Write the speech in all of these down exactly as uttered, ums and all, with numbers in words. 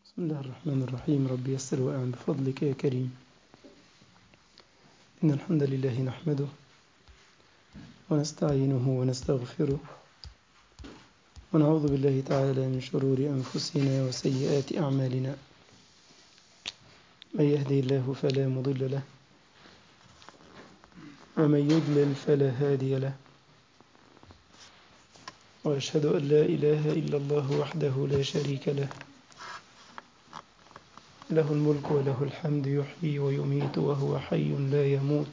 بسم الله الرحمن الرحيم. رب يسر وأعن بفضلك يا كريم. إن الحمد لله نحمده ونستعينه ونستغفره ونعوذ بالله تعالى من شرور أنفسنا وسيئات أعمالنا. من يهدي الله فلا مضل له ومن يضلل فلا هادي له، وأشهد أن لا إله إلا الله وحده لا شريك له، له الملك وله الحمد، يحيي ويميت وهو حي لا يموت،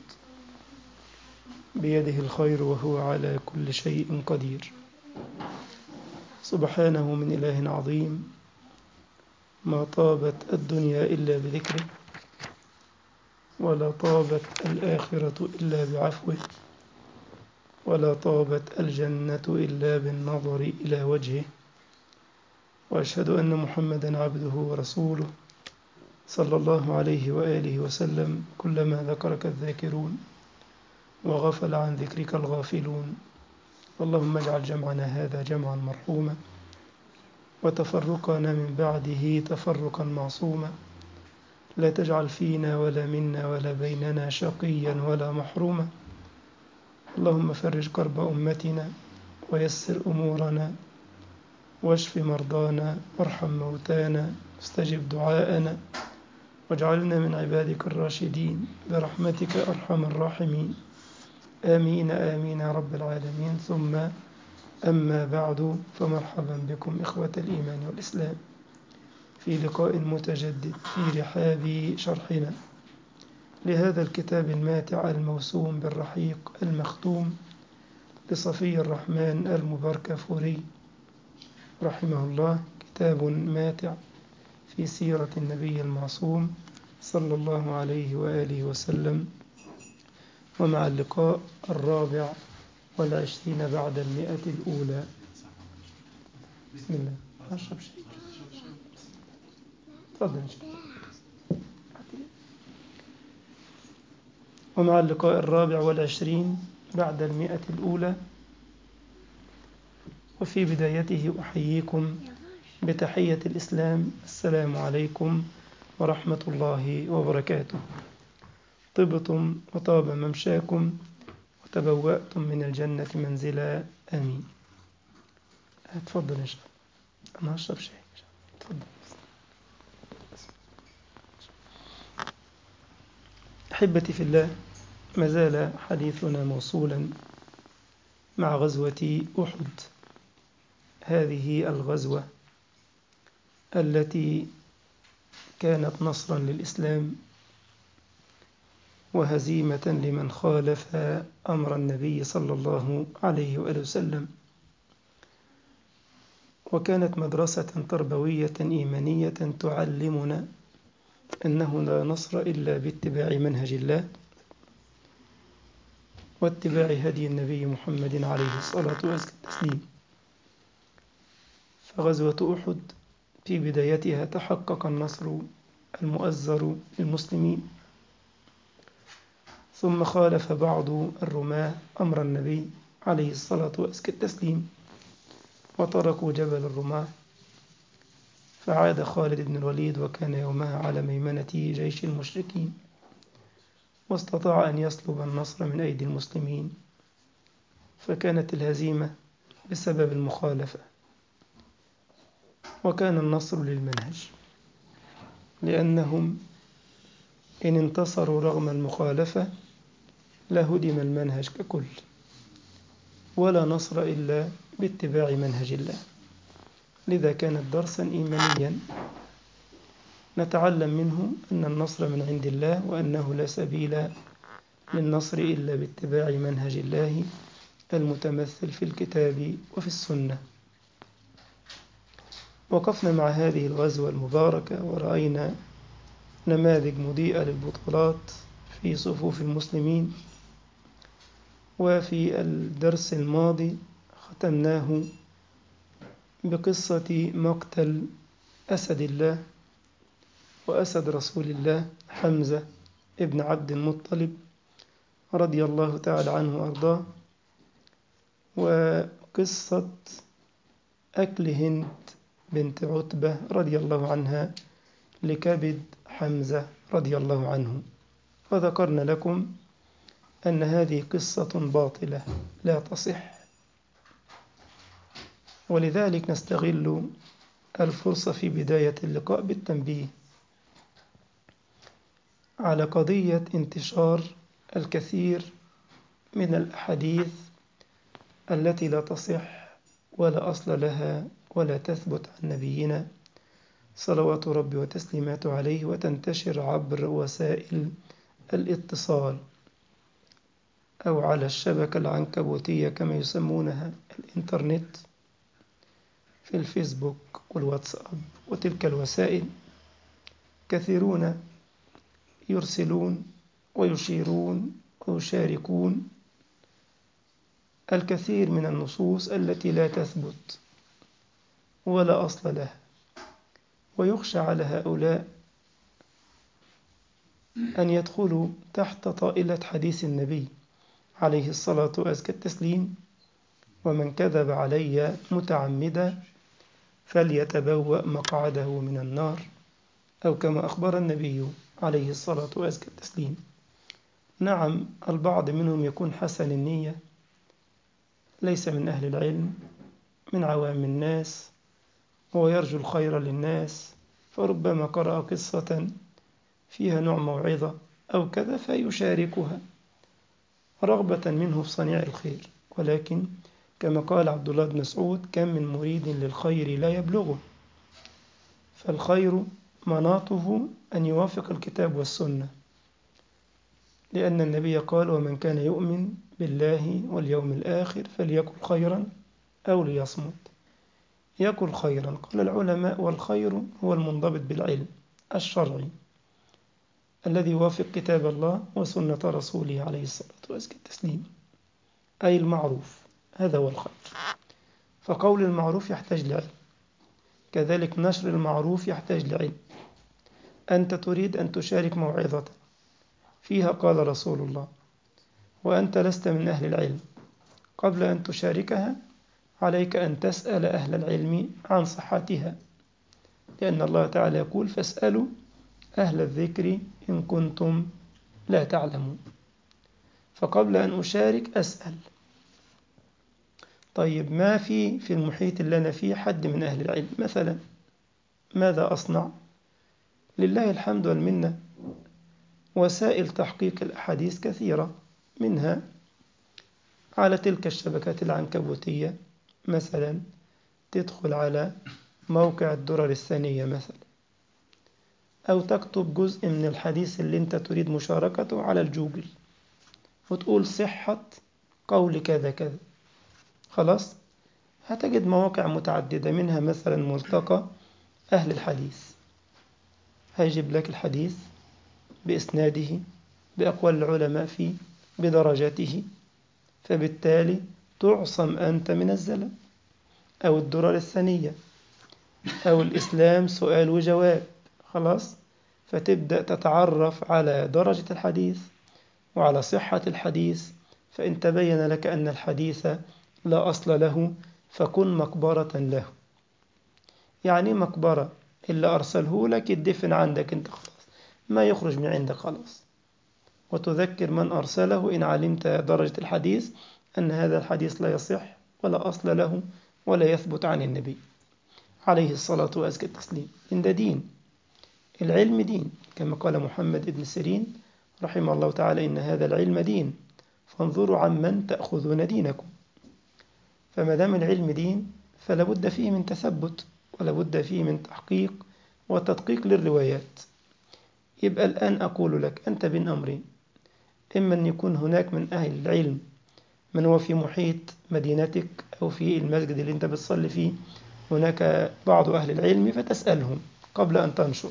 بيده الخير وهو على كل شيء قدير. سبحانه من إله عظيم، ما طابت الدنيا إلا بذكره، ولا طابت الآخرة إلا بعفوه، ولا طابت الجنة إلا بالنظر إلى وجهه. وأشهد أن محمدا عبده ورسوله صلى الله عليه وآله وسلم. كلما ذكرك الذاكرون وغفل عن ذكرك الغافلون. اللهم اجعل جمعنا هذا جمعا مرحوما، وتفرقنا من بعده تفرقا معصوما. لا تجعل فينا ولا منا ولا بيننا شقيا ولا محروما. اللهم فرج كرب أمتنا ويسر أمورنا واشف مرضانا وارحم موتانا واستجب دعاءنا، واجعلنا من عبادك الراشدين برحمتك أرحم الراحمين. آمين آمين يا رب العالمين. ثم أما بعد، فمرحبا بكم إخوة الإيمان والإسلام في لقاء متجدد في رحاب شرحنا لهذا الكتاب الماتع الموسوم بالرحيق المختوم لصفي الرحمن المباركفوري رحمه الله. كتاب ماتع في سيرة النبي المعصوم صلى الله عليه وآله وسلم، ومع اللقاء الرابع والعشرين بعد المئة الأولى. بسم الله. أشرب شيء. تفضل إن شاء الله. ومع اللقاء الرابع والعشرين بعد المئة الأولى، وفي بدايته أحييكم بتحية الإسلام: السلام عليكم ورحمة الله وبركاته. طبتم وطاب ممشاكم وتبوأتم من الجنة منزلا، آمين. تفضل إن شاء الله. أنا أشرب شيء. تفضل. أحبتي في الله، ما زال حديثنا موصولا مع غزوة أحد، هذه الغزوة التي كانت نصرا للإسلام وهزيمة لمن خالف أمر النبي صلى الله عليه وآله وسلم، وكانت مدرسة تربوية إيمانية تعلمنا أنه لا نصر إلا باتباع منهج الله واتباع هدي النبي محمد عليه الصلاة والتسليم. فغزوة أحد في بدايتها تحقق النصر المؤزر للمسلمين، ثم خالف بعض الرماة أمر النبي عليه الصلاة والتسليم وتركوا جبل الرماة، فعاد خالد بن الوليد وكان يومها على ميمنة جيش المشركين، واستطاع أن يسلب النصر من أيدي المسلمين، فكانت الهزيمة بسبب المخالفة، وكان النصر للمنهج، لأنهم إن انتصروا رغم المخالفة لهدم المنهج ككل، ولا نصر إلا باتباع منهج الله. لذا كانت درسا إيمانيا نتعلم منه أن النصر من عند الله، وأنه لا سبيل للنصر إلا باتباع منهج الله المتمثل في الكتاب وفي السنة. وقفنا مع هذه الغزوة المباركة ورأينا نماذج مضيئة للبطولات في صفوف المسلمين، وفي الدرس الماضي ختمناه بقصة مقتل أسد الله وأسد رسول الله حمزة ابن عبد المطلب رضي الله تعالى عنه وأرضاه، وقصة أكل هند بنت عتبة رضي الله عنها لكبد حمزة رضي الله عنه، وذكرنا لكم أن هذه قصة باطلة لا تصح، ولذلك نستغل الفرصة في بداية اللقاء بالتنبيه على قضية انتشار الكثير من الأحاديث التي لا تصح ولا أصل لها ولا تثبت عن نبينا صلوات ربي وتسليماته عليه، وتنتشر عبر وسائل الاتصال أو على الشبكة العنكبوتية كما يسمونها، الإنترنت، في الفيسبوك والواتساب وتلك الوسائل. كثيرون يرسلون ويشيرون ويشاركون الكثير من النصوص التي لا تثبت ولا أصل لها، ويخشى على هؤلاء أن يدخلوا تحت طائلة حديث النبي عليه الصلاة وأزكى التسليم: ومن كذب علي متعمدا فليتبوأ مقعده من النار، أو كما أخبر النبي عليه الصلاة وأزكى التسليم. نعم، البعض منهم يكون حسن النية، ليس من أهل العلم، من عوام الناس، وهو يرجو الخير للناس، فربما قرأ قصة فيها نوع موعظة أو كذا فيشاركها رغبة منه في صنيع الخير. ولكن كما قال عبد الله بن مسعود: كم من مريد للخير لا يبلغه. فالخير مناطه أن يوافق الكتاب والسنة، لأن النبي قال: ومن كان يؤمن بالله واليوم الآخر فليقل خيرا أو ليصمت. يقل خيرا، قال العلماء، والخير هو المنضبط بالعلم الشرعي الذي يوافق كتاب الله وسنة رسوله عليه الصلاة والتسليم، أي المعروف، هذا هو الخير. فقول المعروف يحتاج لعلم، كذلك نشر المعروف يحتاج لعلم. أنت تريد أن تشارك موعظة فيها قال رسول الله وأنت لست من أهل العلم، قبل أن تشاركها عليك أن تسأل أهل العلم عن صحتها، لأن الله تعالى يقول: فاسألوا أهل الذكر إن كنتم لا تعلمون. فقبل أن أشارك أسأل: طيب ما في في المحيط اللي أنا فيه حد من أهل العلم مثلا، ماذا أصنع؟ لله الحمد والمنة، وسائل تحقيق الأحاديث كثيرة، منها على تلك الشبكات العنكبوتية، مثلا تدخل على موقع الدرر الثانية مثلا، أو تكتب جزء من الحديث اللي أنت تريد مشاركته على الجوجل وتقول صحة قول كذا كذا، خلاص هتجد مواقع متعددة، منها مثلا ملتقى أهل الحديث، هيجيب لك الحديث بإسناده بأقوال العلماء فيه بدرجاته، فبالتالي تعصم أنت من الزلل. أو الدرر الثانية، أو الإسلام سؤال وجواب، خلاص فتبدأ تتعرف على درجة الحديث وعلى صحة الحديث، فإن تبين لك أن الحديث لا أصل له فكن مقبرة له. يعني مقبرة، اللي أرسله لك يدفن عندك أنت، خلاص ما يخرج من عندك خلاص، وتذكر من أرسله إن علمت درجة الحديث أن هذا الحديث لا يصح ولا أصل له ولا يثبت عن النبي عليه الصلاة وأزكى التسليم. إن ده دين، العلم دين، كما قال محمد بن سيرين رحمه الله تعالى: إن هذا العلم دين فانظروا عمن تأخذون دينكم. فما دام العلم دين فلا بد فيه من تثبت، ولا بد فيه من تحقيق وتدقيق للروايات. يبقى الآن أقول لك أنت بين أمرين: إما أن يكون هناك من أهل العلم من هو في محيط مدينتك أو في المسجد اللي أنت بتصلي فيه هناك بعض أهل العلم فتسألهم قبل أن تنشر،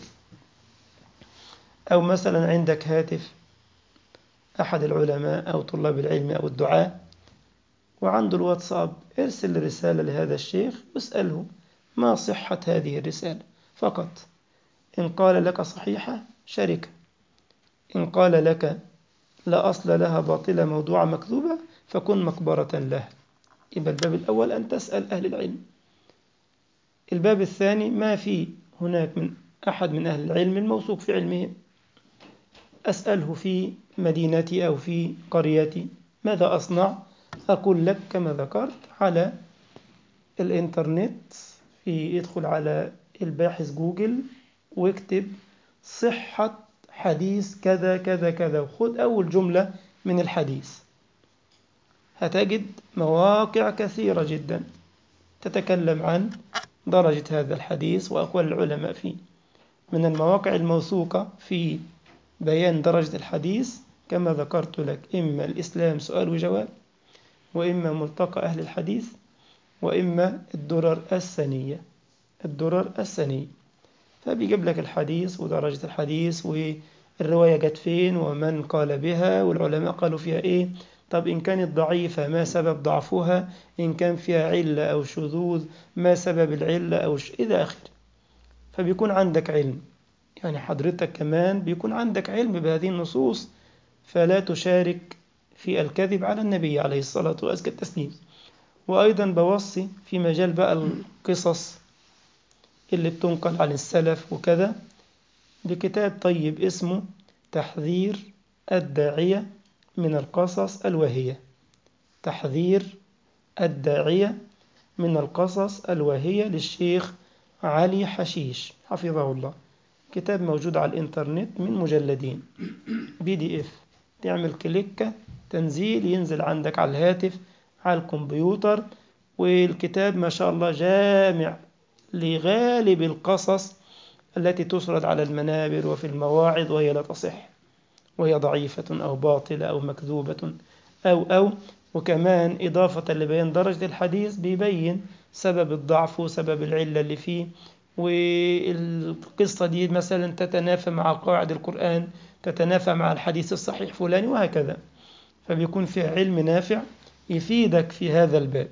أو مثلا عندك هاتف أحد العلماء أو طلاب العلم أو الدعاء وعنده الواتساب، ارسل رسالة لهذا الشيخ واسأله ما صحة هذه الرسالة فقط. إن قال لك صحيحة شاركه، إن قال لك لا أصل لها باطلة موضوعة مكذوبة فكن مقبرة له. يبقى الباب الأول أن تسأل أهل العلم. الباب الثاني ما في هناك من أحد من أهل العلم الموثوق في علمهم أسأله في مدينتي أو في قريتي ماذا أصنع؟ أقول لك كما ذكرت على الإنترنت، في ادخل على الباحث جوجل واكتب صحة حديث كذا كذا كذا وخذ أول جملة من الحديث، هتجد مواقع كثيرة جدا تتكلم عن درجة هذا الحديث وأقوال العلماء فيه. من المواقع الموثوقة في بيان درجة الحديث كما ذكرت لك إما الإسلام سؤال وجواب، وإما ملتقى أهل الحديث، وإما الدرر السنية. الدرر السنية فبيجيب لك الحديث ودرجة الحديث والرواية جت فين ومن قال بها والعلماء قالوا فيها إيه. طب إن كانت ضعيفة ما سبب ضعفها، إن كان فيها علة أو شذوذ ما سبب العلة أو ش... إلى آخره. فبيكون عندك علم، يعني حضرتك كمان بيكون عندك علم بهذه النصوص، فلا تشارك في الكذب على النبي عليه الصلاة وأزكى التسليم. وأيضا بوصي في مجال بقى القصص اللي بتنقل عن السلف وكذا بكتاب طيب اسمه تحذير الداعية من القصص الواهية. تحذير الداعية من القصص الواهية للشيخ علي حشيش حفظه الله. كتاب موجود على الإنترنت من مجلدين بي دي إف، تعمل كليك تنزيل ينزل عندك على الهاتف على الكمبيوتر. والكتاب ما شاء الله جامع لغالب القصص التي تسرد على المنابر وفي المواعظ وهي لا تصح وهي ضعيفة أو باطلة أو مكذوبة أو أو وكمان إضافة لبيان درجة الحديث بيبين سبب الضعف وسبب العلة اللي فيه، والقصة دي مثلا تتنافى مع قواعد القرآن، تتنافى مع الحديث الصحيح فلاني وهكذا. فبيكون فيها علم نافع يفيدك في هذا الباب،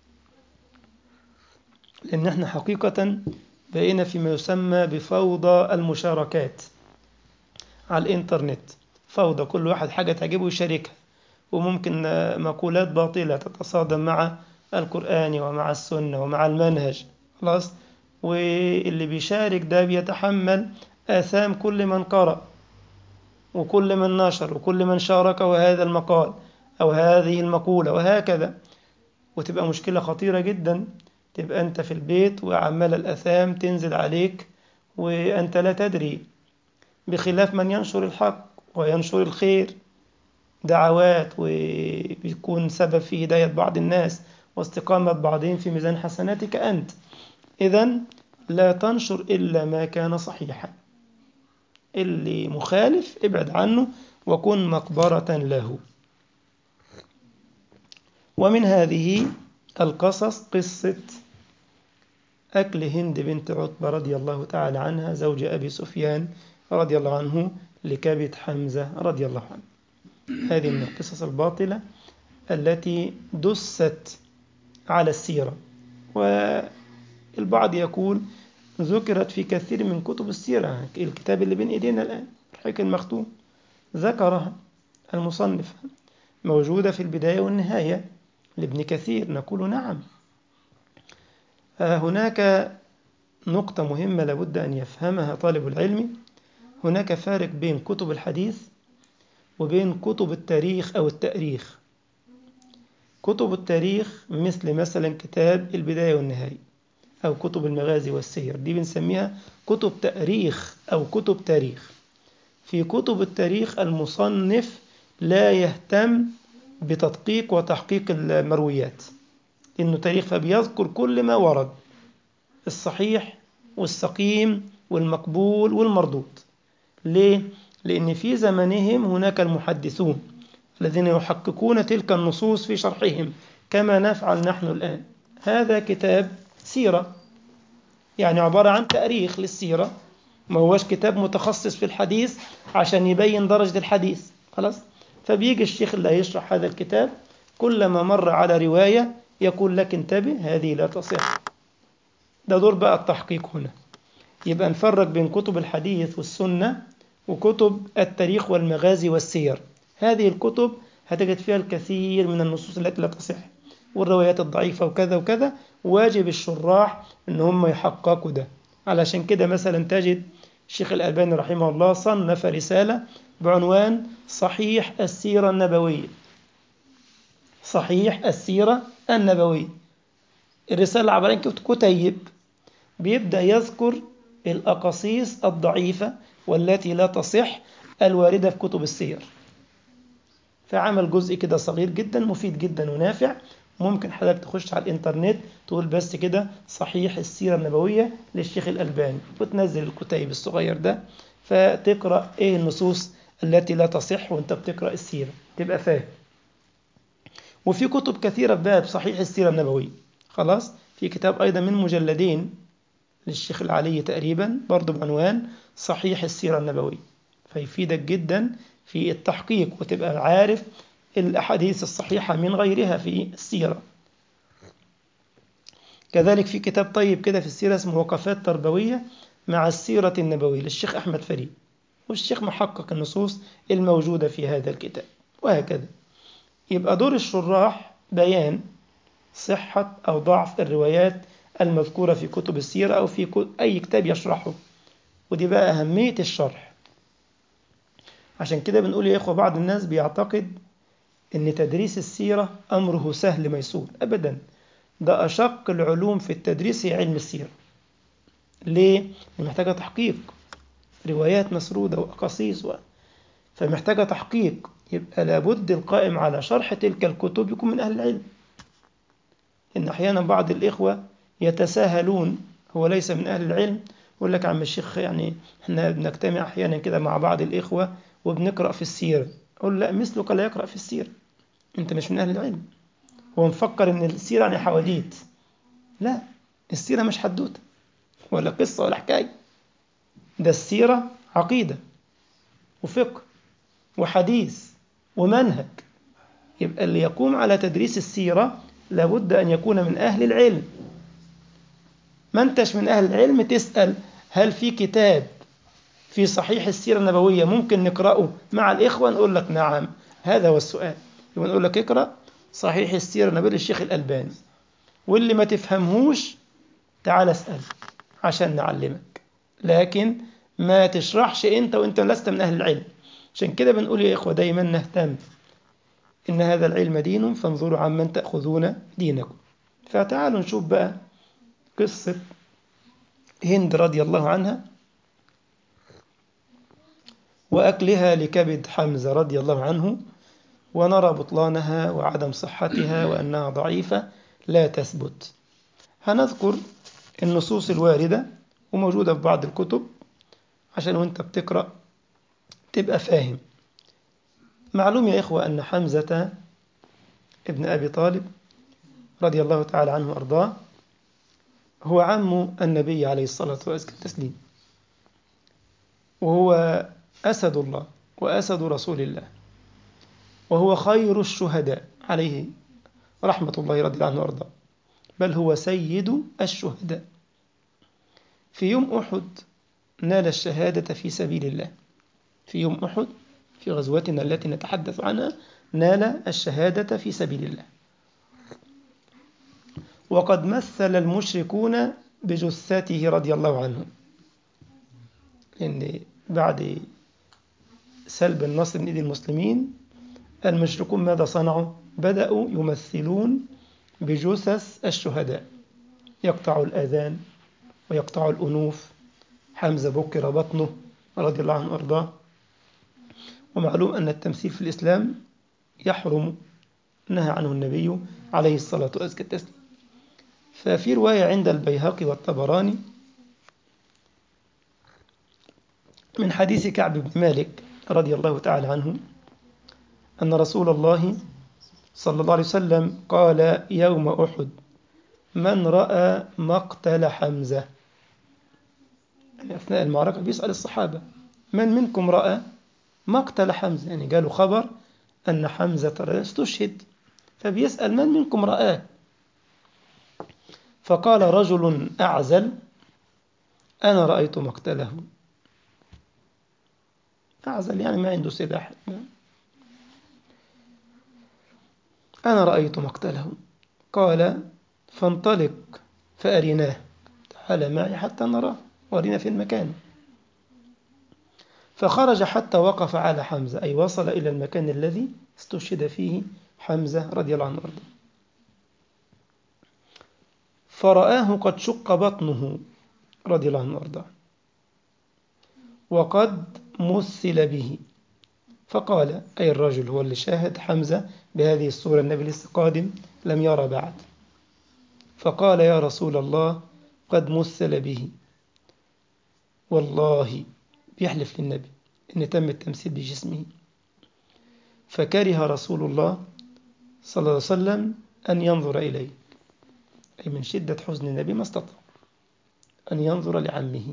لأن احنا حقيقة بقينا فيما يسمى بفوضى المشاركات على الإنترنت. فوضى، كل واحد حاجة تعجبه يشاركها، وممكن مقولات باطلة تتصادم مع القرآن ومع السنة ومع المنهج. خلاص، واللي بيشارك ده بيتحمل آثام كل من قرأ وكل من نشر وكل من شارك وهذا المقال أو هذه المقولة وهكذا. وتبقى مشكلة خطيرة جدا، تبقى أنت في البيت وعمال الأثام تنزل عليك وأنت لا تدري، بخلاف من ينشر الحق وينشر الخير دعوات وبيكون سبب في هداية بعض الناس واستقامة بعضهم في ميزان حسناتك أنت. إذن لا تنشر إلا ما كان صحيحا، اللي مخالف ابعد عنه وكن مقبرة له. ومن هذه القصص قصة أكل هند بنت عتبة رضي الله تعالى عنها زوج أبي سفيان رضي الله عنه لكبد حمزة رضي الله عنه. هذه من القصص الباطلة التي دست على السيرة، والبعض يقول ذكرت في كثير من كتب السيرة. الكتاب اللي بين إيدينا الآن الحكم المختوم ذكرها المصنف، موجودة في البداية والنهاية لابن كثير. نقول نعم. هناك نقطة مهمة لابد أن يفهمها طالب العلم. هناك فارق بين كتب الحديث وبين كتب التاريخ أو التأريخ. كتب التاريخ مثل مثلا كتاب البداية والنهاية أو كتب المغازي والسير، دي بنسميها كتب تأريخ أو كتب تاريخ. في كتب التاريخ المصنف لا يهتم بتدقيق وتحقيق المرويات، إنه تاريخ فبيذكر كل ما ورد، الصحيح والسقيم والمقبول والمردود. ليه؟ لأن في زمنهم هناك المحدثون الذين يحققون تلك النصوص في شرحهم كما نفعل نحن الآن. هذا كتاب سيرة، يعني عبارة عن تاريخ للسيرة، ما هوش كتاب متخصص في الحديث عشان يبين درجة الحديث. خلاص، فبيجي الشيخ اللي هيشرح هذا الكتاب كلما مر على رواية يقول لك انتبه هذه لا تصح. ده دور بقى التحقيق هنا. يبقى نفرق بين كتب الحديث والسنة وكتب التاريخ والمغازي والسير. هذه الكتب هتجد فيها الكثير من النصوص التي لا تصح، والروايات الضعيفة وكذا وكذا. واجب الشراح إن هم يحققوا ده. علشان كده مثلا تجد الشيخ الألباني رحمه الله صنف رسالة بعنوان صحيح السيرة النبوية. صحيح السيرة النبوية. الرسالة عبارة عن كتيب بيبدأ يذكر الأقاصيص الضعيفة والتي لا تصح الواردة في كتب السير. فعمل جزء كده صغير جدا مفيد جدا ونافع. ممكن حضرتك تخش على الإنترنت تقول بس كده صحيح السيرة النبوية للشيخ الألباني وتنزل الكتيب الصغير ده، فتقرأ إيه النصوص التي لا تصح وانت بتقرأ السيرة تبقى فاهم. وفي كتب كثيرة في باب صحيح السيرة النبوية. خلاص، في كتاب أيضا من مجلدين للشيخ العلي تقريبا برضو بعنوان صحيح السيرة النبوية، فيفيدك جدا في التحقيق وتبقى عارف الأحاديث الصحيحة من غيرها في السيرة. كذلك في كتاب طيب كده في السيرة اسمه وقفات تربوية مع السيرة النبوية للشيخ أحمد فريد، والشيخ محقق النصوص الموجودة في هذا الكتاب. وهكذا يبقى دور الشراح بيان صحة أو ضعف الروايات المذكورة في كتب السيرة أو في أي كتاب يشرحه. ودي بقى أهمية الشرح. عشان كده بنقول يا إخوة بعض الناس بيعتقد أن تدريس السيرة أمره سهل ميسور. أبدا، ده أشق العلوم في التدريس هي علم السيرة. ليه؟ محتاجة تحقيق، روايات مسرودة وأقاصيص و... فمحتاجة تحقيق. يبقى لابد القائم على شرح تلك الكتب يكون من أهل العلم. إن أحيانا بعض الإخوة يتساهلون، هو ليس من أهل العلم، يقول لك عم الشيخ يعني احنا بنجتمع أحيانا كده مع بعض الإخوة وبنقرأ في السيرة. أقول لا، مثلك لا يقرأ في السيرة، أنت مش من أهل العلم. هو مفكر إن السيرة يعني حواديت. لا، السيرة مش حدوتة ولا قصة ولا حكاية. ده السيرة عقيدة وفقه وحديث ومنهج. يبقى اللي يقوم على تدريس السيرة لابد أن يكون من أهل العلم. ما أنتش من أهل العلم تسأل هل في كتاب في صحيح السيرة النبوية ممكن نقرأه مع الإخوة؟ نقول لك نعم، هذا هو السؤال. يبقى نقول لك اقرأ صحيح السيرة النبوية للشيخ الألباني، واللي ما تفهمهوش تعال اسأل عشان نعلمك، لكن ما تشرحش أنت وأنت لست من أهل العلم. عشان كده بنقول يا إخوة دايما نهتم، إن هذا العلم دين فانظروا عمن تأخذون دينكم. فتعالوا نشوف بقى قصة هند رضي الله عنها وأكلها لكبد حمزة رضي الله عنه، ونرى بطلانها وعدم صحتها وأنها ضعيفة لا تثبت. هنذكر النصوص الواردة وموجودة في بعض الكتب عشان وانت بتقرأ تبقى فاهم. معلوم يا إخوة أن حمزة ابن أبي طالب رضي الله تعالى عنه وأرضاه هو عم النبي عليه الصلاة والسلام، وهو أسد الله وأسد رسول الله، وهو خير الشهداء عليه رحمة الله رضي الله عنه وأرضاه، بل هو سيد الشهداء. في يوم أحد نال الشهادة في سبيل الله. في يوم أحد في غزوتنا التي نتحدث عنها نال الشهادة في سبيل الله. وقد مثل المشركون بجثته رضي الله عنه، لأن بعد سلب النصر من إيدي المسلمين المشركون ماذا صنعوا؟ بدأوا يمثلون بجثث الشهداء، يقطع الآذان ويقطع الأنوف. حمزة بكر بطنه رضي الله عنه وأرضاه. ومعلوم أن التمثيل في الإسلام يحرم، نهى عنه النبي عليه الصلاة والسلام. ففي رواية عند البيهقي والطبراني من حديث كعب بن مالك رضي الله تعالى عنه أن رسول الله صلى الله عليه وسلم قال يوم أحد: من رأى مقتل حمزة؟ يعني أثناء المعركة بيسأل الصحابة: من منكم رأى مقتل حمزة؟ يعني قالوا خبر أن حمزة استشهد، فبيسأل من منكم رآه؟ فقال رجل أعزل: أنا رأيت مقتله. أعزل يعني ما عنده سلاح. أنا رأيت مقتله. قال فانطلق فأرناه، تعال معي حتى نراه، ورينا في المكان. فخرج حتى وقف على حمزة، أي وصل إلى المكان الذي استشهد فيه حمزة رضي الله عنه وارضاه. فرآه قد شق بطنه رضي الله عنه وارضاه وقد مثل به، فقال، أي الرجل هو اللي شاهد حمزة بهذه الصورة، النبي لسه قادم لم يرى بعد، فقال يا رسول الله قد مثل به، والله بيحلف للنبي إن تم التمثيل بجسمه. فكره رسول الله صلى الله عليه وسلم أن ينظر إليه، أي من شدة حزن النبي ما استطاع أن ينظر لعمه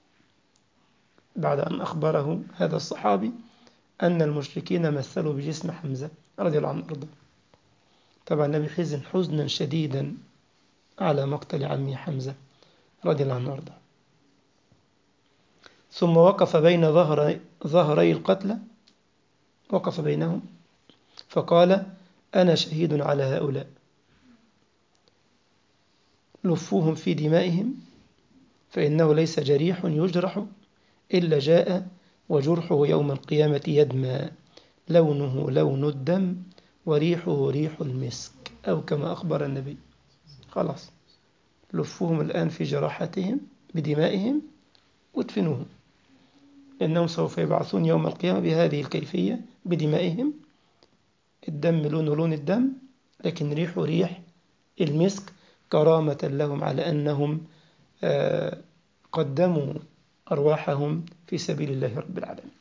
بعد أن أخبره هذا الصحابي أن المشركين مثلوا بجسم حمزة رضي الله عنه وارضاه. طبعا النبي حزن حزنا شديدا على مقتل عمه حمزة رضي الله عنه وارضاه. ثم وقف بين ظهري, ظهري القتلى، وقف بينهم فقال أنا شهيد على هؤلاء، لفوهم في دمائهم، فإنه ليس جريح يجرح إلا جاء وجرحه يوم القيامة يدمى، لونه لون الدم وريحه ريح المسك، أو كما أخبر النبي. خلاص، لفوهم الآن في جراحتهم بدمائهم وادفنوهم، إنهم سوف يبعثون يوم القيامة بهذه الكيفية بدمائهم، الدم لونه لون الدم لكن ريحه ريح المسك، كرامة لهم على أنهم آه قدموا أرواحهم في سبيل الله رب العالمين.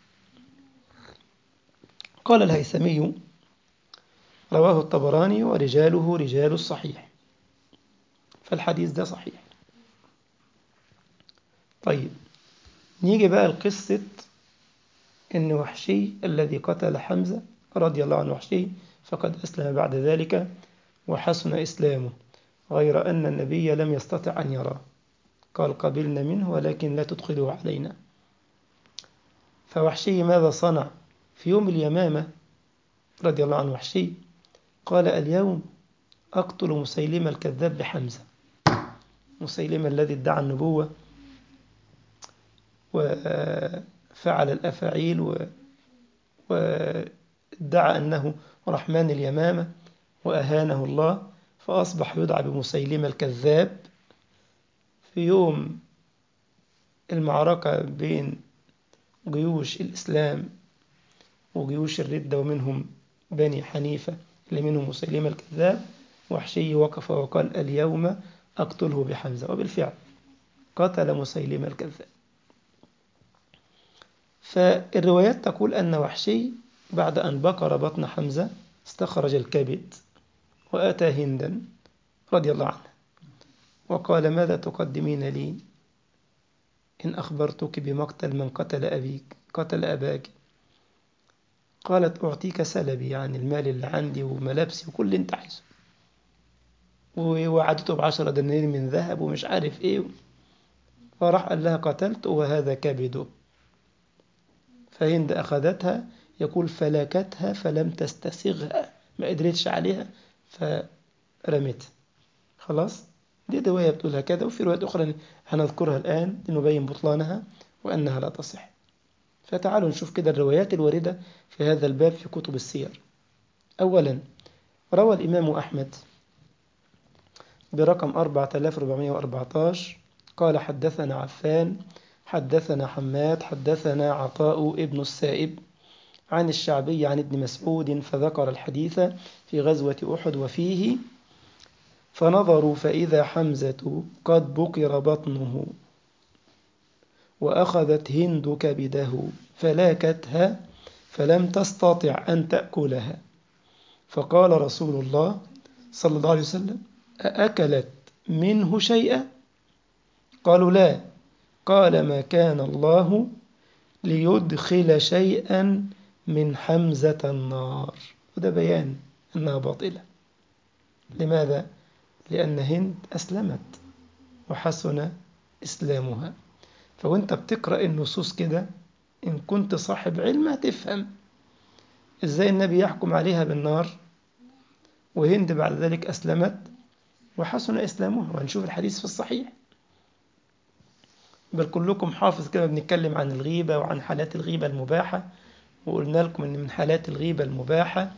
قال الهيثمي رواه الطبراني ورجاله رجال الصحيح، فالحديث ده صحيح. طيب نيجي بقى القصة إن وحشي الذي قتل حمزة رضي الله عنه، وحشي فقد أسلم بعد ذلك وحسن إسلامه، غير أن النبي لم يستطع أن يراه، قال قبلنا منه ولكن لا تدخلوا علينا. فوحشي ماذا صنع في يوم اليمامة رضي الله عنه؟ وحشي قال اليوم أقتل مسيلمة الكذاب بحمزة، مسيلمة الذي ادعى النبوة وفعل الأفاعيل وادعى أنه رحمن اليمامة وأهانه الله، فأصبح يدعى بمسيلمة الكذاب. في يوم المعركة بين جيوش الإسلام وجيوش الردة ومنهم بني حنيفة اللي منهم مسيلمة الكذاب، وحشي وقف وقال اليوم أقتله بحمزة، وبالفعل قتل مسيلمة الكذاب. فالروايات تقول أن وحشي بعد أن بقر بطن حمزة استخرج الكبد وأتى هندا رضي الله عنها وقال ماذا تقدمين لي إن أخبرتك بمقتل من قتل أبيك قتل أباك؟ قالت أعطيك سلبي، يعني المال اللي عندي وملابسي وكل اللي انت عايزه، ووعدته بعشرة دنانير من ذهب ومش عارف ايه. فراح قال لها قتلت وهذا كبده. فهند أخذتها، يقول فلاكتها فلم تستسغها، ما قدرتش عليها فرمتها. خلاص، دي رواية بتقولها كذا، وفي روايات أخرى هنذكرها الآن لنبين بطلانها وأنها لا تصح. فتعالوا نشوف كده الروايات الواردة في هذا الباب في كتب السير. أولا، روى الإمام أحمد برقم أربعة آلاف وأربعمائة وأربعة عشر قال حدثنا عفان حدثنا حماد حدثنا عطاء ابن السائب عن الشعبي عن ابن مسعود فذكر الحديث في غزوة أحد وفيه فنظروا فإذا حمزة قد بقر بطنه وأخذت هند كبده فلاكتها فلم تستطع أن تأكلها، فقال رسول الله صلى الله عليه وسلم أأكلت منه شيئا؟ قالوا لا. قال ما كان الله ليدخل شيئا من حمزة النار، وده بيان أنها باطلة. لماذا؟ لأن هند أسلمت وحسن إسلامها. فوانت بتقرأ النصوص كده إن كنت صاحب علم هتفهم إزاي النبي يحكم عليها بالنار وهند بعد ذلك أسلمت وحسن إسلامها، وهنشوف الحديث في الصحيح. بل كلكم حافظ كما بنتكلم عن الغيبة وعن حالات الغيبة المباحة، وقلنا لكم أن من حالات الغيبة المباحة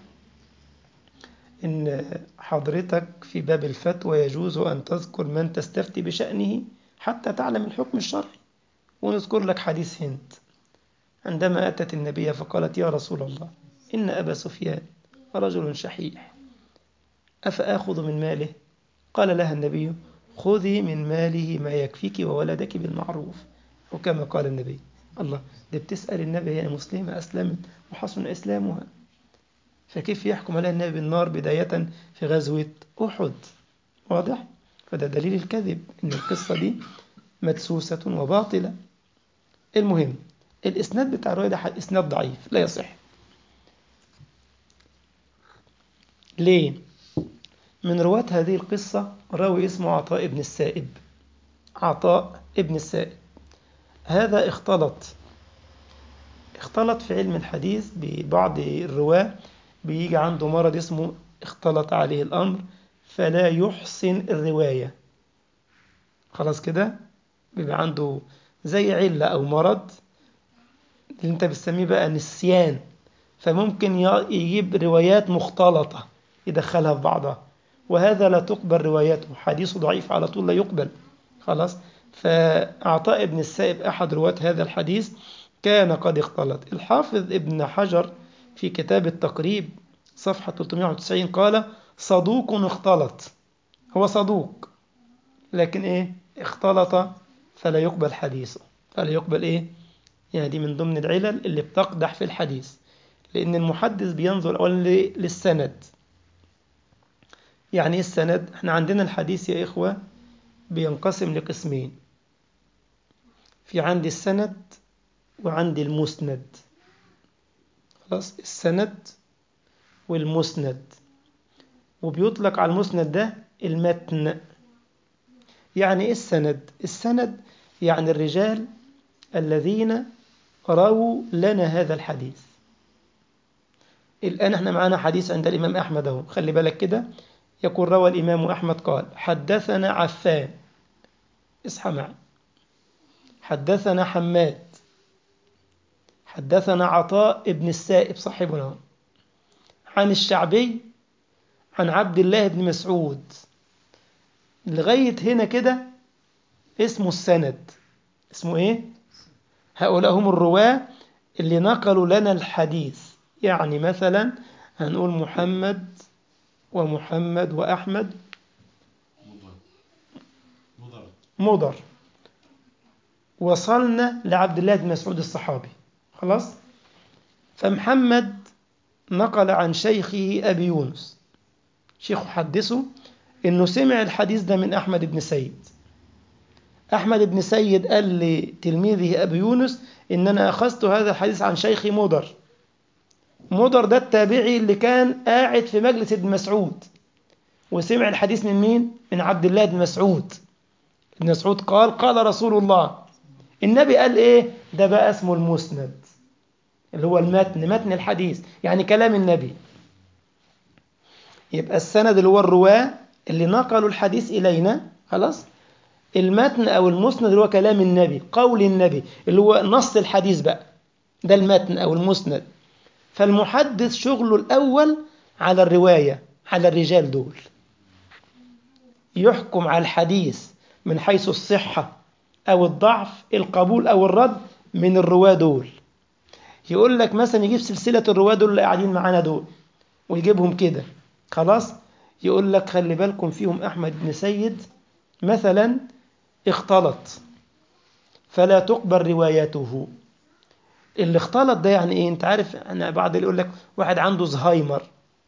إن حضرتك في باب الفتوى يجوز أن تذكر من تستفتي بشأنه حتى تعلم الحكم الشرعي. ونذكر لك حديث هند عندما أتت النبي فقالت: يا رسول الله، إن أبا سفيان رجل شحيح، أفآخذ من ماله؟ قال لها النبي: خذي من ماله ما يكفيك وولدك بالمعروف، وكما قال النبي. الله، دي بتسأل النبي، هي مسلمة أسلمت وحسن إسلامها، فكيف يحكم عليها النبي بالنار بداية في غزوة أحد؟ واضح؟ فده دليل الكذب، إن القصة دي مدسوسة وباطلة. المهم، الإسناد بتاع الرواية ده إسناد ضعيف لا يصح. ليه؟ من رواة هذه القصة راوي اسمه عطاء بن السائب. عطاء ابن السائب هذا اختلط اختلط في علم الحديث ببعض الرواة، بيجي عنده مرض اسمه اختلط عليه الأمر فلا يحسن الرواية. خلاص كده، بيبقى عنده زي علة أو مرض اللي انت بتسميه بقى نسيان، فممكن يجيب روايات مختلطة يدخلها في بعضها، وهذا لا تقبل رواياته، حديثه ضعيف على طول لا يقبل. خلاص. فأعطاء ابن السائب أحد رواة هذا الحديث كان قد اختلط. الحافظ ابن حجر في كتاب التقريب صفحة ثلاثمائة وتسعين قال: صدوق اختلط. هو صدوق لكن ايه؟ اختلط فلا يقبل حديثه. فلا يقبل ايه؟ يعني دي من ضمن العلل اللي بتقدح في الحديث، لأن المحدث بينظر أولا للسند. يعني ايه السند؟ احنا عندنا الحديث يا إخوة بينقسم لقسمين، في عندي السند وعندي المسند. خلاص، السند والمسند، وبيطلق على المسند ده المتن. يعني ايه السند؟ السند يعني الرجال الذين رووا لنا هذا الحديث. الآن احنا معنا حديث عند الإمام أحمد اهو، خلي بالك كده، يقول: روى الإمام أحمد قال: حدثنا عفان، اصحى معي، حدثنا حماد، حدثنا عطاء ابن السائب صاحبنا، عن الشعبي، عن عبد الله بن مسعود. لغاية هنا كده اسمه السند. اسمه ايه؟ هؤلاء هم الرواة اللي نقلوا لنا الحديث. يعني مثلا هنقول محمد ومحمد وأحمد مضر، وصلنا لعبد الله بن مسعود الصحابي. خلاص. فمحمد نقل عن شيخه أبي يونس، شيخه حدثه إنه سمع الحديث ده من أحمد بن سيد. أحمد بن سيد قال لتلميذه أبي يونس: إن أنا أخذت هذا الحديث عن شيخي مضر. مضر ده التابعي اللي كان قاعد في مجلس ابن مسعود، وسمع الحديث من مين؟ من عبد الله بن مسعود. ابن مسعود قال: قال رسول الله. النبي قال إيه؟ ده بقى اسمه المسند، اللي هو المتن، متن الحديث، يعني كلام النبي. يبقى السند اللي هو الرواة اللي نقلوا الحديث إلينا. خلاص. المتن أو المسند اللي هو كلام النبي، قول النبي، اللي هو نص الحديث بقى، ده المتن أو المسند. فالمحدث شغله الأول على الرواية، على الرجال دول، يحكم على الحديث من حيث الصحة أو الضعف، القبول أو الرد، من الرواة دول. يقول لك مثلا يجيب سلسلة الرواة دول اللي قاعدين معانا دول ويجيبهم كده. خلاص. يقول لك خلي بالكم فيهم أحمد بن سيد مثلا اختلط فلا تقبل روايته. اللي اختلط ده يعني ايه؟ انت عارف، انا بعض اللي يقول لك واحد عنده زهايمر،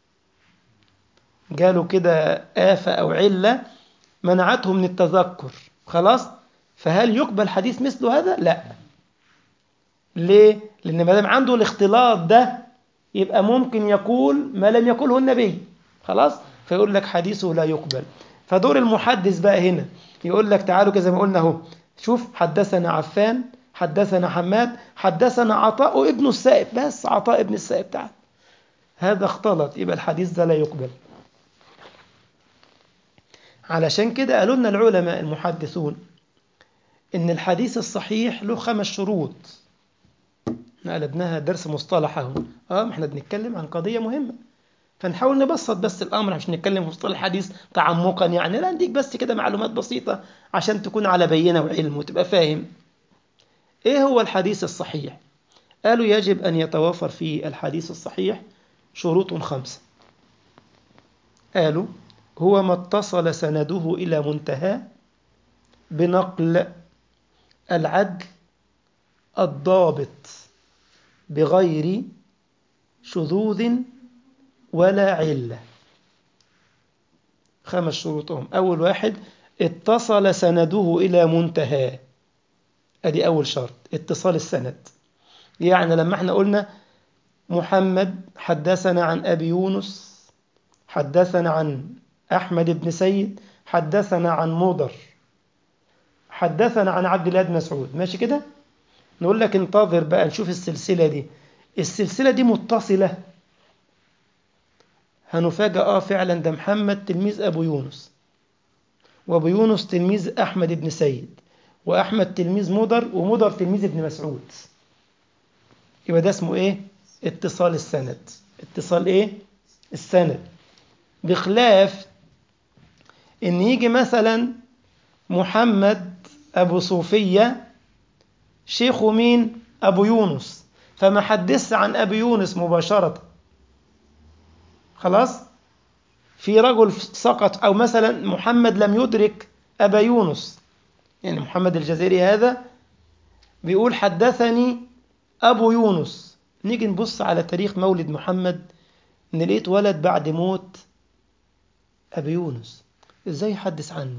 جاله كده آفة أو علة منعته من التذكر. خلاص. فهل يقبل حديث مثل هذا؟ لا. ليه؟ لأن ما دام عنده الاختلاط ده يبقى ممكن يقول ما لم يقوله النبي. خلاص. فيقول لك حديثه لا يقبل. فدور المحدث بقى هنا يقول لك تعالوا كذا ما قلنا اهو، شوف، حدثنا عفان، حدثنا حماد، حدثنا عطاء ابن السائب، بس عطاء ابن السائب تعال، هذا اختلط، يبقى الحديث ده لا يقبل. علشان كده قالوا لنا العلماء المحدثون إن الحديث الصحيح له خمس شروط. احنا قلبناها درس مصطلح اهو. اه ما احنا بنتكلم عن قضية مهمة، فنحاول نبسط بس الأمر عشان نتكلم في مصطلح الحديث تعمقا، يعني لا نديك بس كده معلومات بسيطة عشان تكون على بينة وعلم وتبقى فاهم ايه هو الحديث الصحيح. قالوا يجب أن يتوافر في الحديث الصحيح شروط خمسة. قالوا هو ما اتصل سنده إلى منتهى بنقل العدل الضابط بغير شذوذ ولا علة. خمس شروطهم. أول واحد اتصل سنده إلى منتهى، أدي أول شرط، اتصال السند. يعني لما احنا قلنا محمد حدثنا عن أبي يونس، حدثنا عن أحمد بن سيد، حدثنا عن مضر، حدثنا عن عبد الله بن مسعود، ماشي كده؟ نقول لك انتظر بقى نشوف السلسلة دي، السلسلة دي متصلة. هنفاجأ اه فعلا ده محمد تلميذ أبو يونس، وأبو يونس تلميذ أحمد بن سيد، وأحمد تلميذ مضر، ومضر تلميذ ابن مسعود. يبقى ده اسمه ايه؟ اتصال السند. اتصال ايه؟ السند. بخلاف ان يجي مثلا محمد أبو صوفية شيخه مين؟ أبو يونس، فما حدث عن أبي يونس مباشرة، خلاص؟ في رجل سقط، أو مثلا محمد لم يدرك أبا يونس، يعني محمد الجزيري هذا بيقول حدثني أبو يونس، نيجي نبص على تاريخ مولد محمد نلاقيه ولد بعد موت أبي يونس، إزاي يحدث عنه؟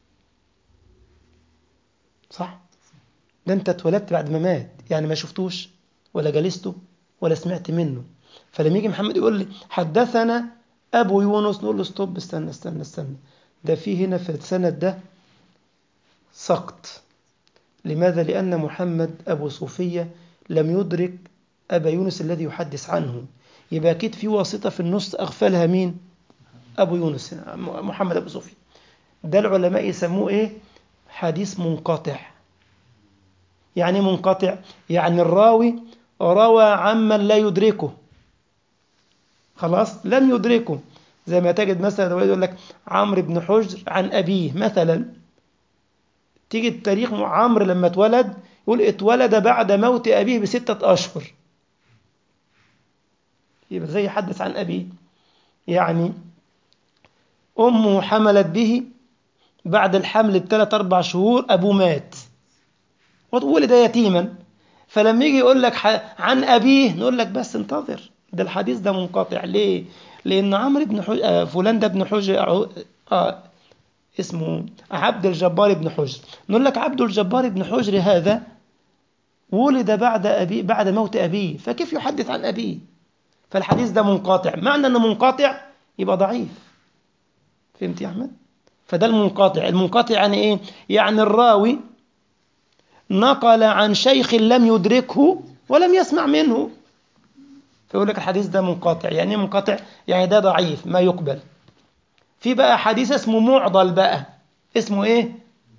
صح؟ ده أنت اتولدت بعد ما مات، يعني ما شفتوش ولا جلسته ولا سمعت منه. فلما يجي محمد يقول لي حدثنا أبو يونس، نقول له ستوب، استنى استنى استنى، ده في هنا في السند ده سقط. لماذا؟ لأن محمد أبو صوفية لم يدرك أبا يونس الذي يحدث عنه، يبقى أكيد في واسطة في النص أغفلها مين؟ أبو يونس، محمد أبو صوفية. ده العلماء يسموه إيه؟ حديث منقطع. يعني منقطع يعني الراوي روى عمن لا يدركه، خلاص لم يدركه. زي ما تجد مثلا يقول لك عمرو بن حجر عن أبيه مثلا، تيجي التاريخ عمرو لما اتولد يقول اتولد بعد موت أبيه بستة أشهر، يبقى زي يحدث عن أبيه. يعني أمه حملت به، بعد الحمل بثلاث أربع شهور أبوه مات وولد يتيما، فلما يجي يقول لك عن أبيه نقول لك بس انتظر، ده الحديث ده منقطع. ليه؟ لأن عمرو بن حجر آه فلان ده ابن حجر آه اسمه عبد الجبار بن حجر، نقول لك عبد الجبار بن حجر هذا ولد بعد أبي بعد موت أبيه، فكيف يحدث عن أبيه؟ فالحديث ده منقطع. معنى أنه منقطع يبقى ضعيف. فهمت يا أحمد؟ فده المنقطع. المنقطع يعني إيه؟ يعني الراوي نقل عن شيخ لم يدركه ولم يسمع منه، فيقول لك الحديث ده منقطع. يعني إيه منقطع؟ يعني ده ضعيف ما يقبل. في بقى حديث اسمه معضل بقى، اسمه إيه؟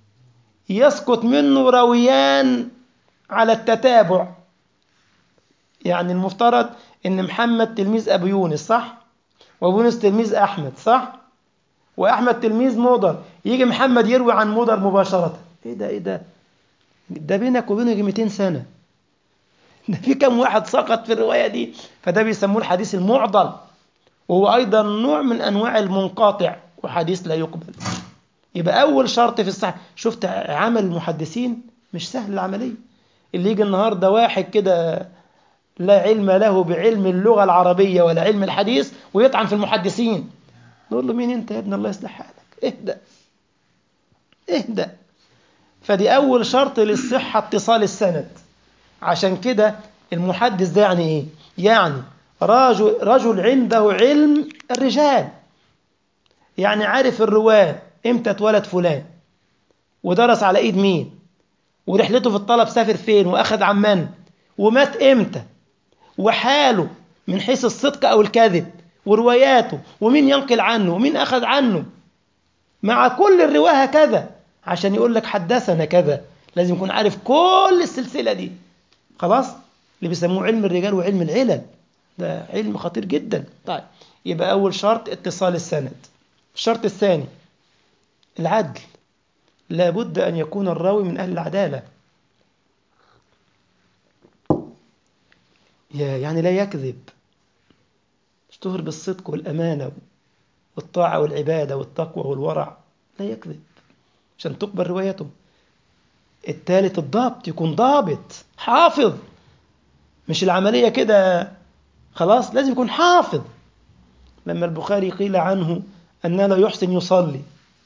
يسقط منه راويان على التتابع. يعني المفترض ان محمد تلميذ ابو يونس صح، وابو يونس تلميذ احمد صح، واحمد تلميذ مضر، يجي محمد يروي عن مضر مباشره. ايه ده ايه ده ده بينك وبينه يجي مئتين سنه، ده في كم واحد سقط في الروايه دي. فده بيسموه الحديث المعضل، وهو ايضا نوع من انواع المنقاطع وحديث لا يقبل. يبقى اول شرط في الصحه، شفت عمل المحدثين مش سهل العمليه. اللي يجي النهارده واحد كده لا علم له بعلم اللغة العربية ولا علم الحديث ويطعن في المحدثين، نقول له مين انت يا ابن الله يصلح حالك، اهدأ اهدأ. فدي أول شرط للصحة اتصال السند. عشان كده المحدث ده يعني ايه؟ يعني رجل, رجل عنده علم الرجال، يعني عارف الرواة امتى اتولد فلان ودرس على ايد مين، ورحلته في الطلب سافر فين واخذ عن من، ومات امتى، وحاله من حيث الصدق أو الكذب، ورواياته، ومين ينقل عنه ومين أخذ عنه. مع كل الرواية هكذا، عشان يقول لك حدثنا كذا لازم يكون عارف كل السلسلة دي. خلاص، اللي بيسموه علم الرجال وعلم العلل، ده علم خطير جدا. طيب، يبقى أول شرط اتصال السند. الشرط الثاني العدل، لابد أن يكون الراوي من أهل العدالة، يعني لا يكذب، اشتهر بالصدق والأمانة والطاعة والعبادة والتقوى والورع، لا يكذب عشان تقبل روايته. الثالث الضبط، يكون ضابط حافظ، مش العملية كده خلاص، لازم يكون حافظ. لما البخاري قيل عنه أنه لا يحسن يصلي،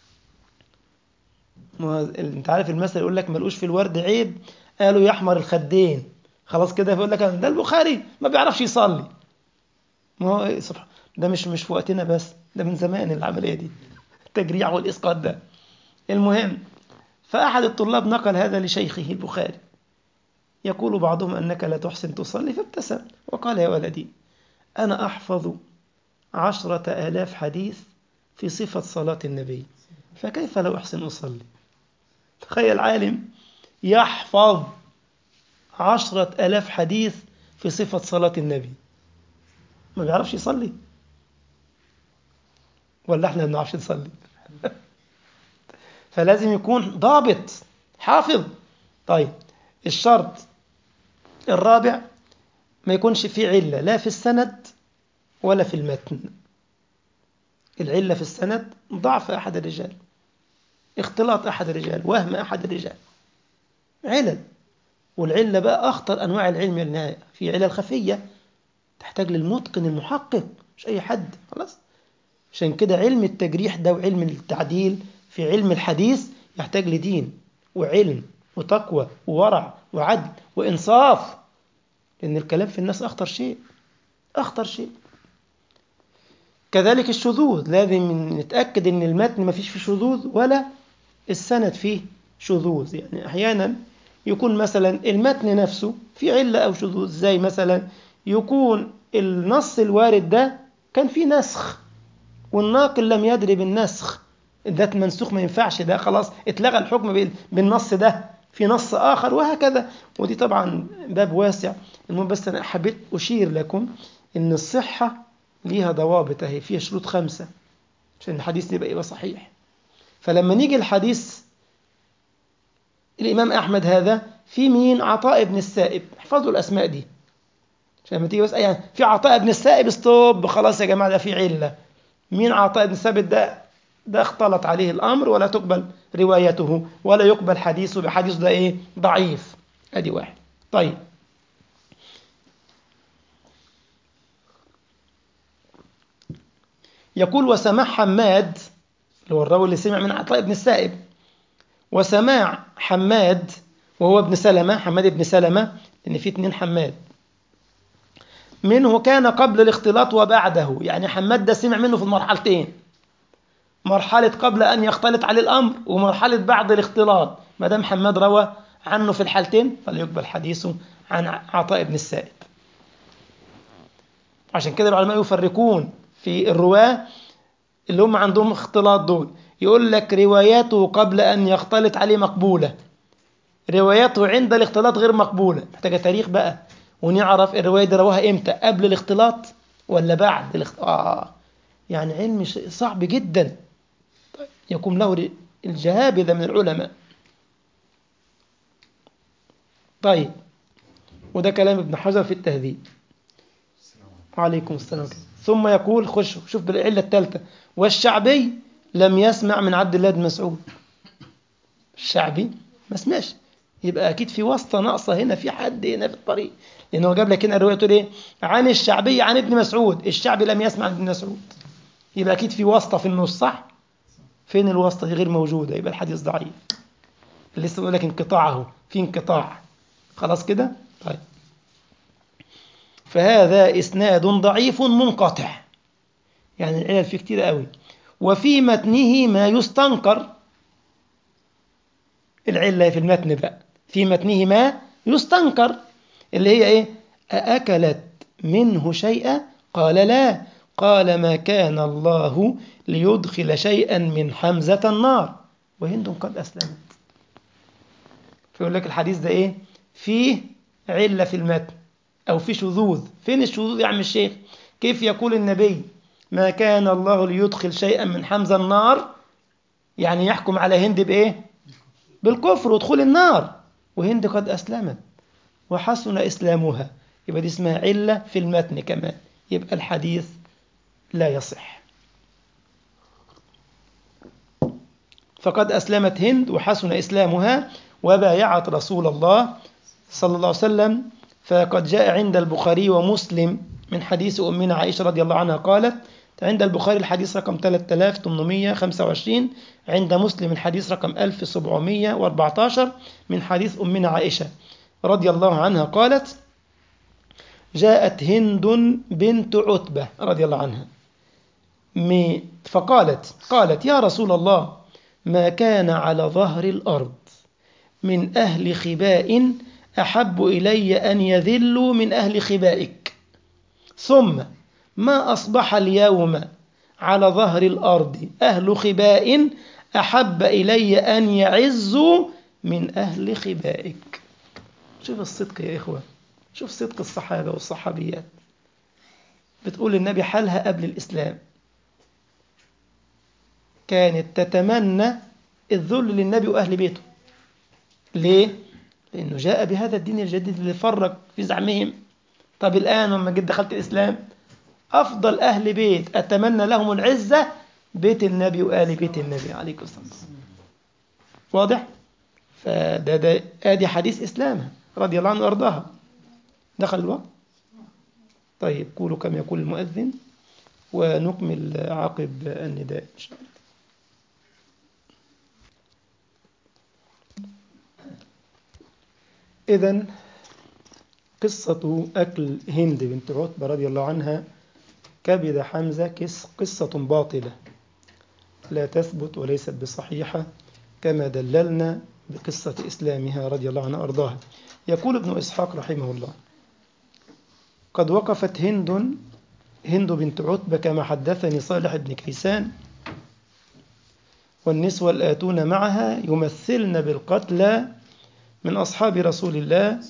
انت عارف المثل يقول لك ملقوش في الورد عيب، قالوا يحمر الخدين. خلاص كده يقول لك ده البخاري ما بيعرفش يصلي. ما هو سبحان، ده مش مش في وقتنا بس، ده من زمان العملية دي، التجريع والإسقاط ده. المهم، فأحد الطلاب نقل هذا لشيخه البخاري، يقول بعضهم أنك لا تحسن تصلي، فابتسم وقال يا ولدي أنا أحفظ عشرة آلاف حديث في صفة صلاة النبي، فكيف لا أحسن أصلي؟ تخيل عالم يحفظ عشرة آلاف حديث في صفة صلاة النبي، ما بيعرفش يصلي؟ ولا احنا ما بنعرفش نصلي؟ فلازم يكون ضابط حافظ. طيب، الشرط الرابع ما يكونش فيه علة، لا في السند ولا في المتن. العلة في السند ضعف أحد الرجال، اختلاط أحد الرجال، وهم أحد الرجال، علل. والعلة بقى أخطر أنواع العلم النهاية، في علل خفية تحتاج للمتقن المحقق، مش أي حد. خلاص، عشان كده علم التجريح ده وعلم التعديل في علم الحديث يحتاج لدين وعلم وتقوى وورع وعدل وإنصاف، لأن الكلام في الناس أخطر شيء، أخطر شيء. كذلك الشذوذ، لازم نتأكد أن المتن ما فيش فيه شذوذ ولا السند فيه شذوذ. يعني أحيانا يكون مثلا المتن نفسه في علة أو شذوذ، زي مثلا يكون النص الوارد ده كان فيه نسخ والناقل لم يدري بالنسخ، ذات منسوخ ما ينفعش، ده خلاص اتلغى الحكم بالنص ده في نص آخر، وهكذا. ودي طبعا باب واسع. المهم بس أنا حبيت أشير لكم أن الصحة ليها ضوابط، اهي فيها شروط خمسة عشان الحديث يبقى يبقى صحيح. فلما نيجي الحديث الإمام أحمد هذا في مين؟ عطاء بن السائب، احفظوا الأسماء دي عشان لما تيجي بس يعني في عطاء بن السائب استوب، خلاص يا جماعة ده في علة. مين عطاء بن السائب ده؟ ده اختلط عليه الأمر ولا تقبل روايته ولا يقبل حديثه، بحديث ده إيه؟ ضعيف. أدي واحد. طيب، يقول وسماع حماد، اللي هو الراوي اللي سمع من عطاء بن السائب، وسماع حماد وهو ابن سلمة، حماد بن سلمة، لأن في اتنين حماد، منه كان قبل الاختلاط وبعده. يعني حماد ده سمع منه في المرحلتين، مرحلة قبل أن يختلط عليه الأمر ومرحلة بعد الاختلاط. ما دام حماد روى عنه في الحالتين فليقبل حديثه عن عطاء بن السائب. عشان كده العلماء يفرقون في الرواة اللي هم عندهم اختلاط دول، يقول لك رواياته قبل أن يختلط عليه مقبولة، رواياته عند الاختلاط غير مقبولة. محتاجة تاريخ بقى ونعرف الرواية دي رواها إمتى، قبل الاختلاط ولا بعد الاختلاط. آه يعني علم صعب جدا، يقوم له الجهابذة من العلماء. طيب، وده كلام ابن حجر في التهذيب. عليكم السلام. ثم يقول خش شوف بالعلة الثالثة، والشعبي لم يسمع من عبد الله بن مسعود. الشعبي ما سمعش، يبقى أكيد في واسطة ناقصة هنا، في حد هنا في الطريق، لأنه جاب لك هنا الرواية تقول إيه؟ عن الشعبي عن ابن مسعود، الشعبي لم يسمع عن ابن مسعود، يبقى أكيد في واسطة في النص، صح؟ فين الواسطة دي؟ غير موجودة، يبقى الحديث ضعيف. لسه بقول لك انقطاعه، في انقطاع. خلاص كده؟ طيب، فهذا إسناد ضعيف منقطع، يعني العلل فيه كتير قوي. وفي متنه ما يستنكر، العلة في المتن بقى، في متنه ما يستنكر، اللي هي إيه؟ أأكلت منه شيئا؟ قال لا، قال ما كان الله ليدخل شيئا من حمزة النار وهند قد أسلمت. فيقول لك الحديث ده إيه؟ فيه علة في المتن أو في شذوذ. فين الشذوذ يا عم الشيخ؟ كيف يقول النبي ما كان الله ليدخل شيئا من حمزة النار، يعني يحكم على هند بإيه؟ بالكفر ودخول النار، وهند قد أسلمت وحسن إسلامها، يبقى دي اسمها علة في المتن كمان، يبقى الحديث لا يصح. فقد أسلمت هند وحسن إسلامها وبايعت رسول الله صلى الله عليه وسلم. فقد جاء عند البخاري ومسلم من حديث أمنا عائشة رضي الله عنها قالت، عند البخاري الحديث رقم ثلاثة آلاف وثمانمائة وخمسة وعشرين، عند مسلم الحديث رقم ألف وسبعمائة وأربعة عشر من حديث أمنا عائشة رضي الله عنها قالت جاءت هند بنت عتبة رضي الله عنها فقالت قالت يا رسول الله ما كان على ظهر الأرض من أهل خباء أحب إلي أن يذلوا من أهل خبائك، ثم ما أصبح اليوم على ظهر الأرض أهل خباء أحب إلي أن يعزوا من أهل خبائك. شوف الصدق يا إخوة، شوف صدق الصحابة والصحابيات. بتقول النبي حالها قبل الإسلام كانت تتمنى الذل للنبي وأهل بيته. ليه؟ لأنه جاء بهذا الدين الجديد اللي فرق في زعمهم. طب الآن لما جيت دخلت الإسلام أفضل أهل بيت أتمنى لهم العزة بيت النبي وآل بيت النبي عليه الصلاة والسلام. واضح؟ فده ده آدي حديث إسلامها رضي الله عنه وأرضاها. دخل الوقت؟ طيب قولوا كم يقول المؤذن ونكمل عقب النداء إن شاء الله. إذن قصة أكل هند بنت عتبة رضي الله عنها كبد حمزة قصة باطلة لا تثبت وليست بصحيحة كما دللنا بقصة إسلامها رضي الله عنها وأرضاها. يقول ابن إسحاق رحمه الله قد وقفت هند هند بنت عتبة كما حدثني صالح بن كيسان والنسوة الآتون معها يمثلن بالقتلى من أصحاب رسول الله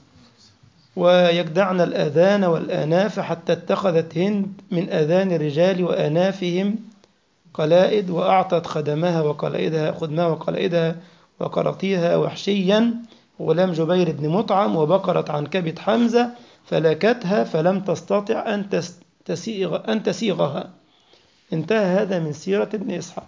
ويجدعن الأذان والآناف حتى اتخذت هند من أذان الرجال وآنافهم قلائد وأعطت خدمها وقلائدها خدمها وقلائدها وقرطيها وحشيا غلام جبير بن مطعم وبقرت عن كبد حمزة فلكتها فلم تستطع أن تسيغ أن تسيغها. انتهى هذا من سيرة ابن إسحاق.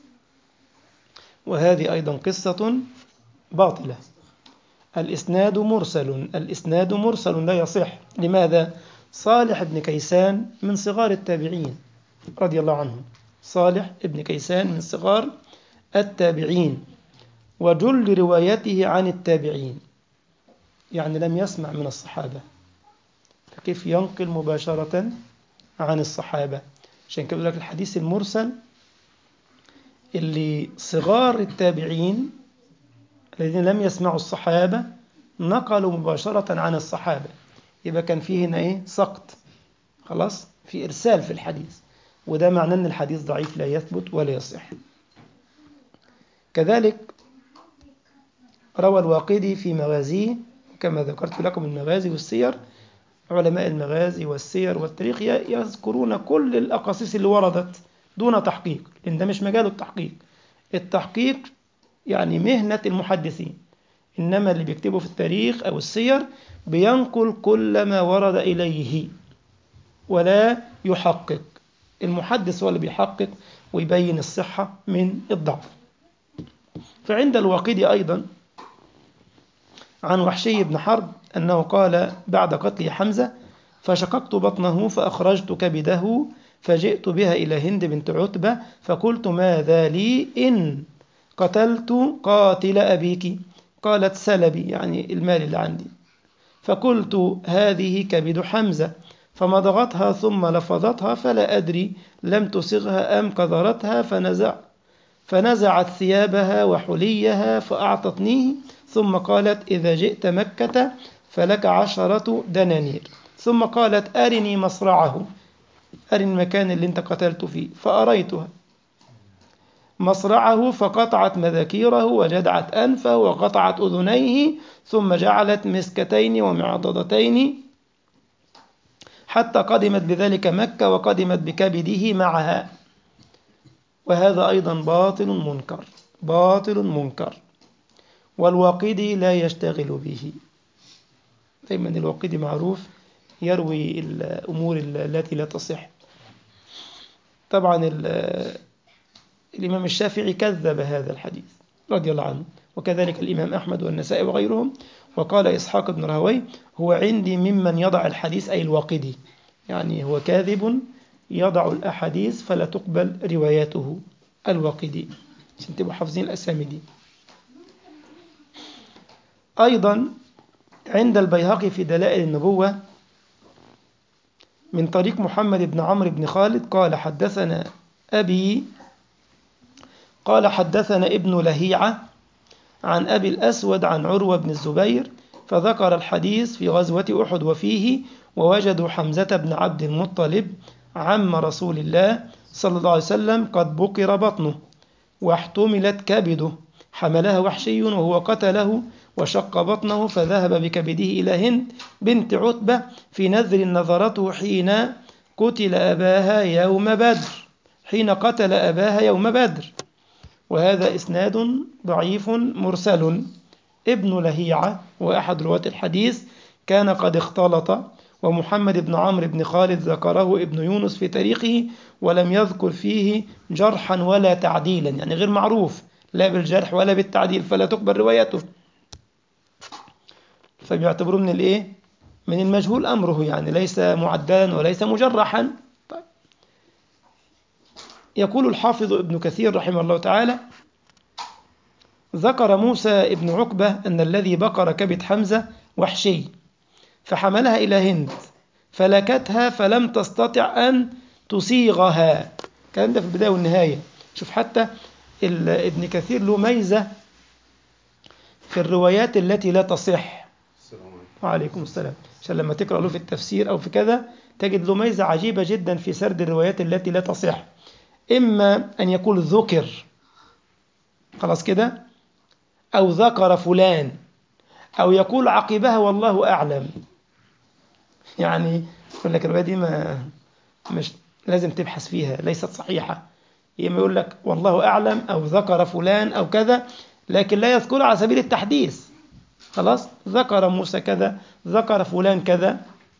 وهذه أيضا قصة باطلة. الإسناد مرسل الإسناد مرسل لا يصح. لماذا؟ صالح بن كيسان من صغار التابعين رضي الله عنه. صالح بن كيسان من صغار التابعين وجل روايته عن التابعين، يعني لم يسمع من الصحابة، فكيف ينقل مباشرة عن الصحابة؟ عشان كده لك الحديث المرسل اللي صغار التابعين الذين لم يسمعوا الصحابة نقلوا مباشرة عن الصحابة، يبقى كان فيه هنا إيه؟ سقط، خلاص، في إرسال في الحديث، وده معناه أن الحديث ضعيف لا يثبت ولا يصح. كذلك روى الواقدي في مغازيه كما ذكرت لكم المغازي والسير. علماء المغازي والسير والتاريخ يذكرون كل الأقاصيص اللي وردت دون تحقيق، لأن ده مش مجال التحقيق. التحقيق يعني مهنة المحدثين، إنما اللي بيكتبوا في التاريخ أو السير بينقل كل ما ورد إليه ولا يحقق. المحدث هو اللي بيحقق ويبين الصحة من الضعف. فعند الواقدي أيضا عن وحشي بن حرب أنه قال بعد قتل حمزة فشققت بطنه فأخرجت كبده فجئت بها إلى هند بنت عتبة فقلت ماذا لي إن قتلت قاتل أبيك؟ قالت سلبي، يعني المال اللي عندي. فقلت هذه كبد حمزة فمضغتها ثم لفظتها فلا أدري لم تسغها أم كذرتها فنزع فنزعت ثيابها وحليها فأعطتنيه ثم قالت إذا جئت مكة فلك عشرة دنانير ثم قالت أرني مصرعه أرني المكان اللي أنت قتلت فيه، فأريتها مصرعه فقطعت مذاكيره وجدعت أنفه وقطعت أذنيه، ثم جعلت مسكتين ومعضدتين حتى قدمت بذلك مكة وقدمت بكبده معها. وهذا أيضا باطل منكر، باطل منكر، والواقدي لا يشتغل به. دايما الواقدي معروف يروي الأمور التي لا تصح. طبعا الإمام الشافعي كذب هذا الحديث رضي الله عنه، وكذلك الإمام أحمد والنسائي وغيرهم. وقال إسحاق بن راهويه هو عندي ممن يضع الحديث، أي الواقدي، يعني هو كاذب يضع الأحاديث فلا تقبل رواياته، الواقدي، عشان تبقوا حافظين الأسامي دي. أيضا عند البيهقي في دلائل النبوة من طريق محمد بن عمرو بن خالد قال حدثنا أبي قال حدثنا ابن لهيعة عن أبي الأسود عن عروة بن الزبير، فذكر الحديث في غزوة أحد وفيه ووجدوا حمزة بن عبد المطلب عم رسول الله صلى الله عليه وسلم قد بقر بطنه واحتملت كبده، حملها وحشي وهو قتله وشق بطنه، فذهب بكبده إلى هند بنت عتبة في نذر نذرته حين قتل أباها يوم بدر حين قتل أباها يوم بدر. وهذا إسناد ضعيف مرسل. ابن لهيعة وأحد رواة الحديث كان قد اختلط، ومحمد بن عمرو بن خالد ذكره ابن يونس في تاريخه ولم يذكر فيه جرحا ولا تعديلا، يعني غير معروف لا بالجرح ولا بالتعديل، فلا تقبل روايته، فبيعتبروه من الايه من المجهول أمره، يعني ليس معدلا وليس مجرحا. طيب. يقول الحافظ ابن كثير رحمه الله تعالى ذكر موسى ابن عقبة أن الذي بقر كبد حمزة وحشي فحملها إلى هند فلكتها فلم تستطع أن تصيغها. كان ده في البداية والنهاية. شوف حتى ابن كثير له ميزة في الروايات التي لا تصح. وعليكم السلام. عشان لما تقرأ له في التفسير أو في كذا تجد له ميزة عجيبة جدا في سرد الروايات التي لا تصح. إما أن يقول ذكر خلاص كده، أو ذكر فلان، أو يقول عقبها والله أعلم. يعني يقول لك الرواية دي ما مش لازم تبحث فيها، ليست صحيحة. إما يقول لك والله أعلم أو ذكر فلان أو كذا، لكن لا يذكر على سبيل التحديث. خلاص، ذكر موسى كذا، ذكر فلان كذا.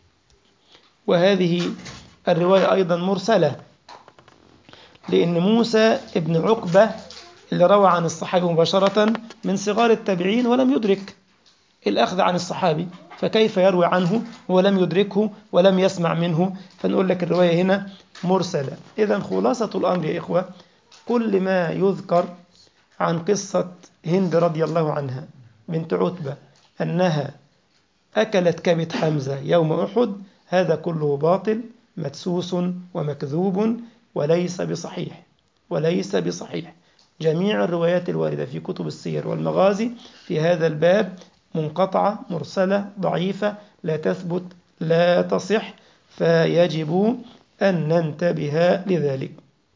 وهذه الرواية أيضا مرسلة، لأن موسى ابن عقبة اللي روى عن الصحابي مباشرة من صغار التابعين ولم يدرك الأخذ عن الصحابي، فكيف يروي عنه ولم يدركه ولم يسمع منه؟ فنقول لك الرواية هنا مرسلة. إذن خلاصة الأمر يا إخوة، كل ما يذكر عن قصة هند رضي الله عنها بنت عتبة أنها أكلت كبد حمزة يوم أحد، هذا كله باطل مدسوس ومكذوب وليس بصحيح، وليس بصحيح. جميع الروايات الواردة في كتب السير والمغازي في هذا الباب منقطعة مرسلة ضعيفة لا تثبت لا تصح، فيجب أن ننتبه لذلك.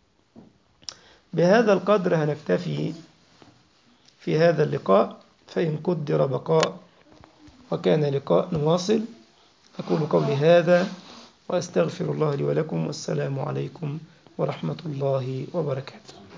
بهذا القدر هنكتفي في هذا اللقاء، فإن قدر بقاء وكان لقاء نواصل. أقول قولي هذا وأستغفر الله لي ولكم، والسلام عليكم ورحمة الله وبركاته.